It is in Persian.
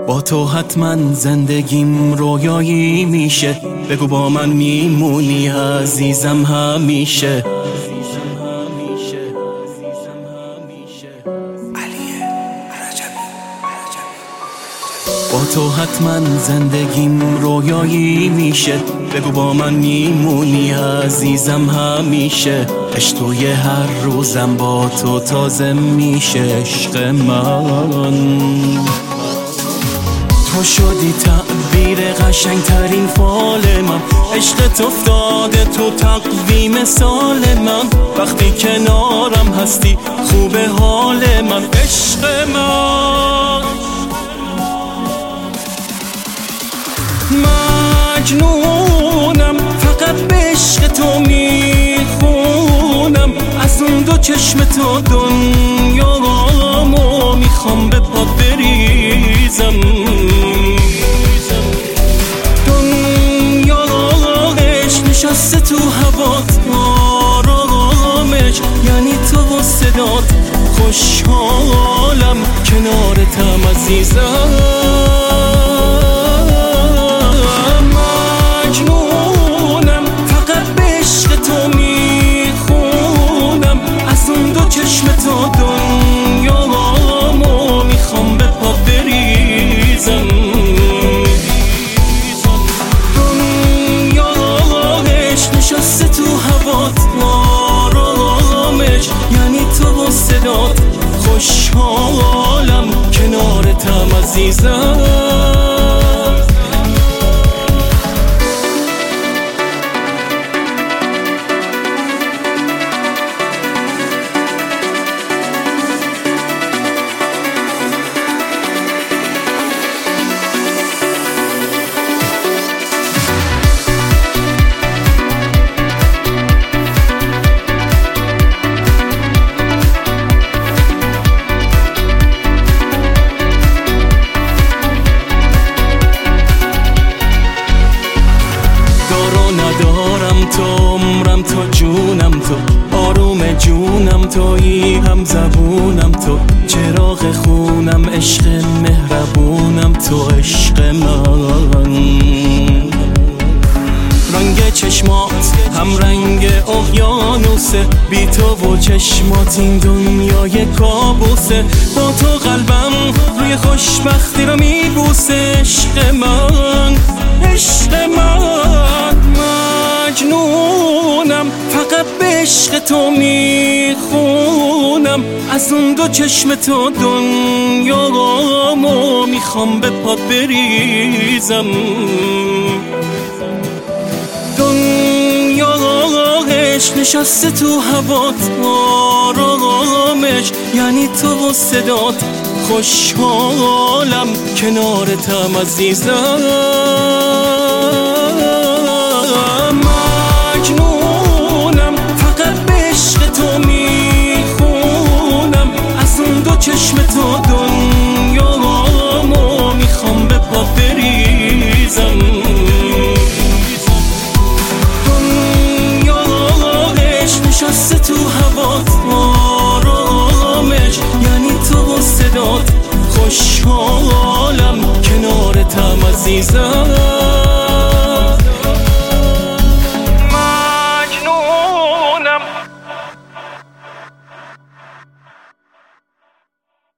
با تو حتما زندگیم رویایی میشه، بگو با من میمونی عزیزم همیشه. با تو حتما زندگیم رویایی میشه، بگو با من میمونی عزیزم همیشه. عشق توی هر روزم با تو تازه میشه عشق من. تو شدی تعبیر قشنگ ترین فال من، عشقت افتاده تو تقویم سال من. وقتی کنارم هستی خوبه حال من عشق من. مجنونم فقط به عشق تو میخونم، از اون دو چشم تو دنیامو میخوام به پات بریزم. دنیا عشق نشسته تو هوات، آرامش یعنی تو و صدات. خوشحالم کنارتم عزیزم. چشم تو دنیامو میخوام به پات بریزم. دنیا عشق نشسته تو هوات، آرامش یعنی تو و صدات. خوشحالم کنارتم عزیزم. تو عمرم تو جونم تو، آروم جونم تویی هم زبونم تو. چراغ خونم عشق مهربونم تو عشق من. رنگ چشمات هم رنگ اقیانوسه، بی تو و چشمات این دنیای کابوسه. با تو قلبم روی خوشبختی رو میبوسه عشق من عشق من. مجنونم فقط به عشق تو میخونم، از اون دو چشم تو دنیامو میخوام به پات بریزم. دنیا عشق نشسته تو هوات، آرامش یعنی تو و صدات. خوشحالم کنارتم عزیزم. مجنونم فقط به عشق تو میخونم، از اون دو چشم تو دنیامو میخوام به پات بریزم. دنیا عشق نشسته تو هوات، آرامش یعنی تو و صدات. خوشحالم کنارتم عزیزم.